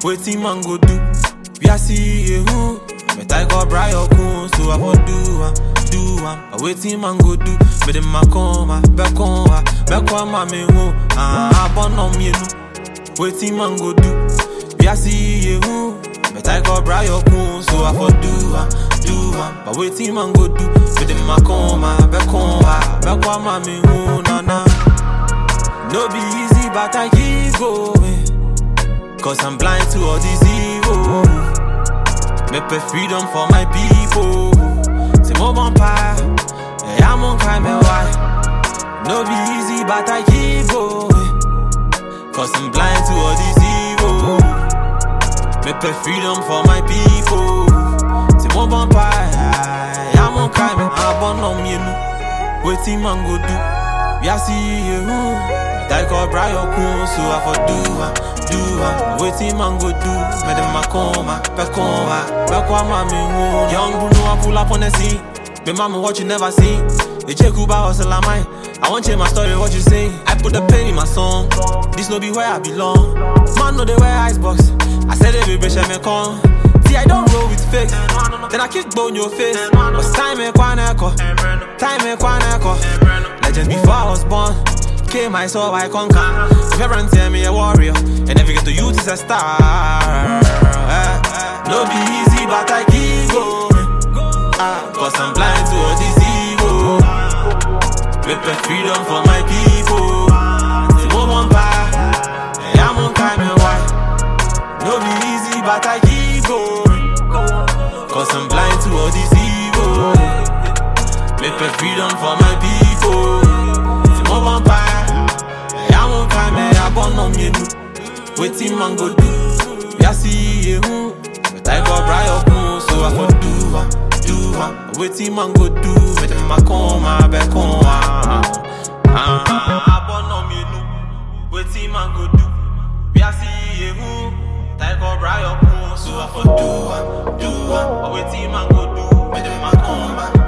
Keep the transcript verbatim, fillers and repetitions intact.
Waiting man go do. We are see you. Me tie go bra your coon, so I for do am, do am. But waiting man go do. Me dem ma come, back on, back on my me who. Ah, born on me no. Waiting man go do. We are see you. Me tie go bra your coon, so I for do am, do am. But waiting man go do. Me dem ma come, back on, back on my me who. Na na. No be easy, but I keep going. Cause I'm blind to all this evil. Me pay freedom for my people. C'est mon vampire, et I'm on crime and why. No be easy, but I keep going. Cause I'm blind to all this evil. Me pay freedom for my people. C'est mon vampire, et I'm on crime and abandon me no. Waiting man go do. We are see you. Die call Brian Kun, so I for do am, do am. Waiting man go do. Me dem ma come, back on, back on my me who. Young Bruno I pull up on the scene. Me mama what you never seen. The J Kuba hustle am I. I want change my story, what you say. I put the pain in my song. This no be where I belong. Man know they wear icebox. I said every bitch me come. See I don't roll with fake. Then I kick bone your face. But time me kwana ko. Time me kwana ko. Legend before I was born. Came I saw I conquer. If everyone tell me a warrior, and if you get to youth is a star. No be easy, but I keep going. Cause I'm blind to all this evil. Me pay freedom for my people. C'est mon vampire, et I'm on time and why. No be easy, but I keep going. Cause I'm blind to all this evil. Me pay freedom for my people. C'est mon vampire. Waiting man go do. We are see you. But I go bra your coon, so I for do am, do am. Waiting man go do. Me dem ma come, back on. Ah, born on me no. Waiting man go do. We are see you. I go bra your coon, so I for do am, do am. Waiting man go do. Me dem ma come.